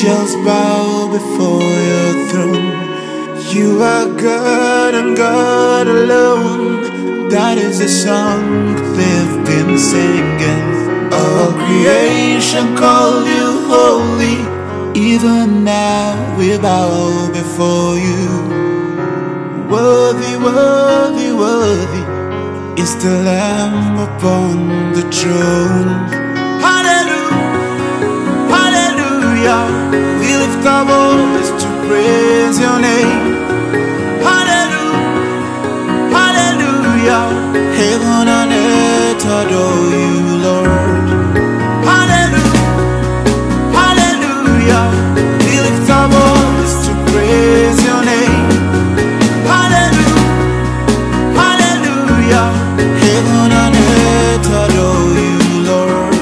angels bow before your throne. You are God and God alone. That is the song they've been singing. All creation call you holy. Even now we bow before you. Worthy, worthy, worthy is the Lamb upon the throne. Hallelujah, hallelujah. We lift our voice to praise your name. Hallelujah, hallelujah. Heaven and earth adore you, Lord. Hallelujah, hallelujah. We lift our voice to praise your name. Hallelujah, hallelujah. Heaven and earth adore you, Lord.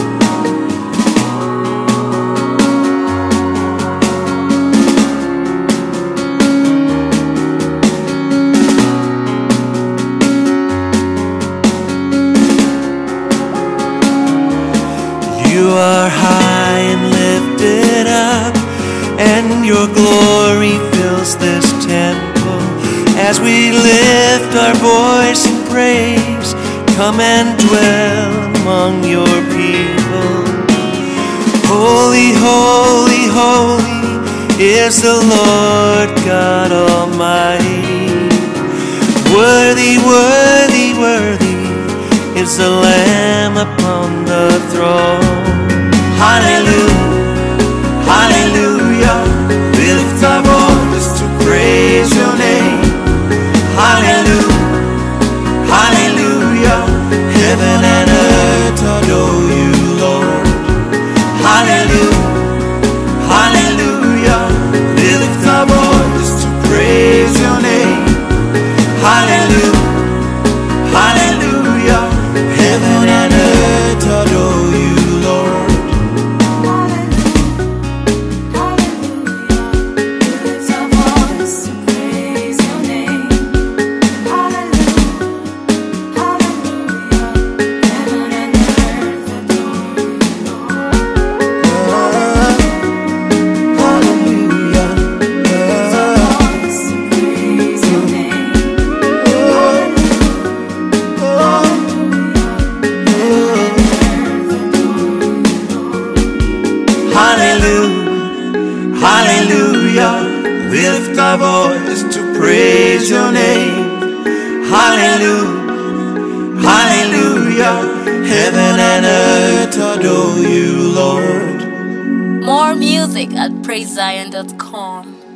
You are high and lifted up, and your glory fills this temple. As we lift our voice in praise, come and dwell among your people. Holy, holy, holy is the Lord God Almighty. Worthy, worthy, worthy is the Lamb upon the throne. Hallelujah, hallelujah. We lift our voice to praise your name. Hallelujah, hallelujah. Heaven and earth adore you, Lord. Hallelujah, hallelujah. We lift our voice to praise your name. Hallelujah, hallelujah. Heaven and earth adore you, Lord. Hallelujah, we lift our voice to praise your name. Hallelujah, hallelujah. Heaven and earth adore you, Lord. More music at praisezion.com.